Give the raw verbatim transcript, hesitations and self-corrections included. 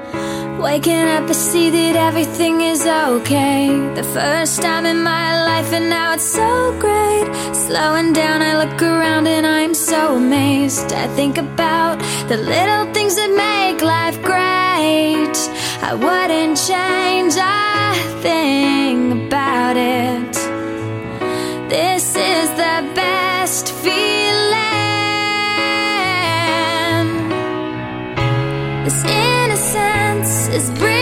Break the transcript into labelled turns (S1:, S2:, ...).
S1: Waking up, I see that everything is okay. The first time in my life, and now it's so great. Slowing down, I look around and I'm so amazed. I think about the little things that make life great. I wouldn't change a thing about it. This is the best feeling. This innocence is brilliant.